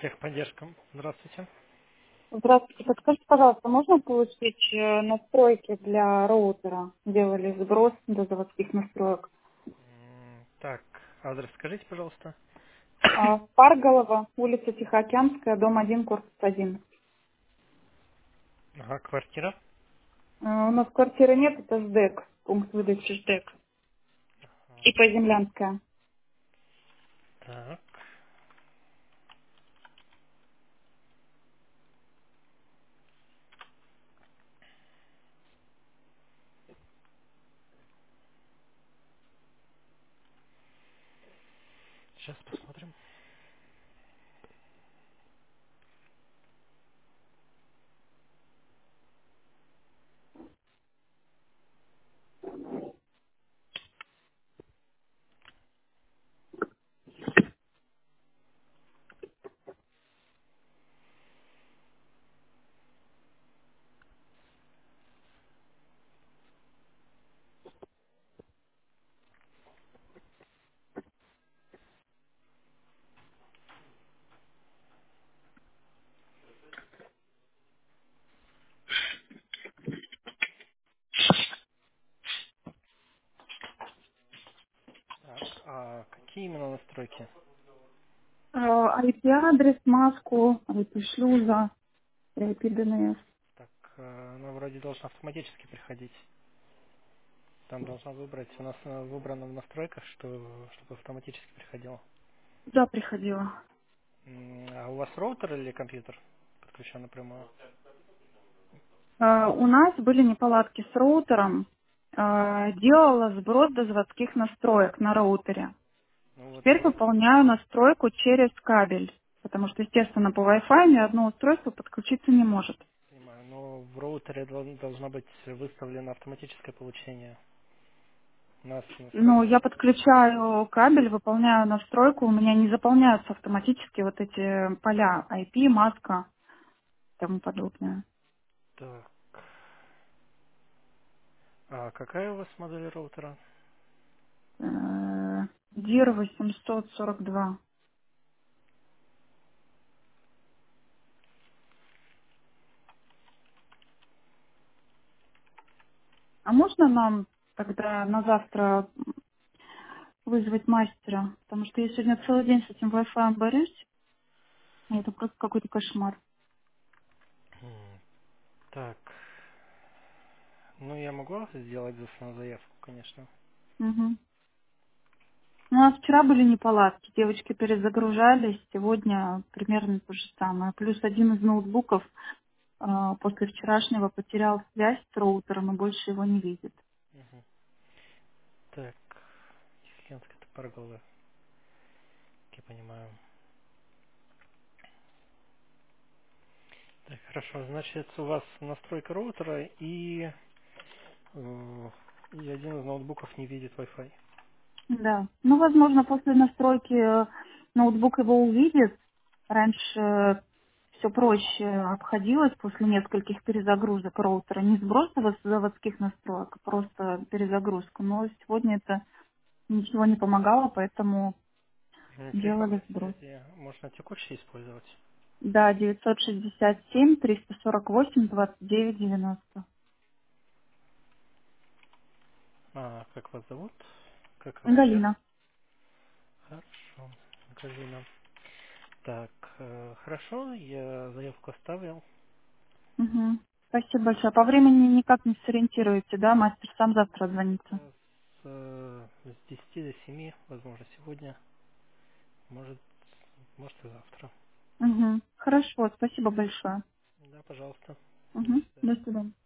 Техподдержка. Здравствуйте. Здравствуйте. Подскажите, пожалуйста, можно получить настройки для роутера? Делали сброс до заводских настроек. Так, адрес скажите, пожалуйста. Парголова, улица Тихоокеанская, дом 1, корпус 1. Ага, квартира. У нас квартиры нет, это ЖДЭК, пункт выдачи ЖДЭК. И Поземлянская. Так, сейчас посмотрим. Так, а какие именно настройки? IP-адрес, маску, IP-шлюза, IP-DNS. Так, она вроде должна автоматически приходить. Там должна выбрать, у нас выбрано в настройках, чтобы автоматически приходило. Да, приходила. А у вас роутер или компьютер подключен напрямую? У нас были неполадки с роутером. Делала сброс до заводских настроек на роутере. Ну вот, Теперь выполняю настройку через кабель, потому что, естественно, по Wi-Fi ни одно устройство подключиться не может. понимаю, но в роутере должно быть выставлено автоматическое получение. У нас в Ну, настройках. я подключаю кабель, выполняю настройку, у меня не заполняются автоматически вот эти поля IP, маска и тому подобное. Так. А какая у вас модель роутера? DIR 842. А можно нам тогда на завтра вызвать мастера? Потому что я сегодня целый день с этим Wi-Fi борюсь, и это просто какой-то кошмар. Так, ну я могу сделать заявку, конечно. Мгм. Ну, у нас вчера были неполадки, девочки перезагружались, сегодня примерно то же самое. Плюс один из ноутбуков после вчерашнего потерял связь с роутером и больше его не видит. Мгм. Так, Тихоокеанская топороголовая, как я понимаю. Так, хорошо, значит, у вас настройка роутера и один из ноутбуков не видит Wi-Fi. Да. Ну, возможно, после настройки ноутбук его увидит. Раньше все проще обходилось после нескольких перезагрузок роутера. Не сброс заводских настроек, а просто перезагрузка. Но сегодня это ничего не помогало, поэтому Телефон делали сброс. связи можно текущий использовать. Да, 967-348-29-90. А, как вас зовут? Как обращаться? Галина. Хорошо, Галина. Так, хорошо, я заявку оставил. Мгм. Спасибо большое. По времени никак не сориентируете, да? Мастер сам завтра звонится. С 10 до 7, возможно, сегодня, может, может и завтра. Мгм. Хорошо, спасибо большое. Да, пожалуйста. До Мгм. свидания. До свидания.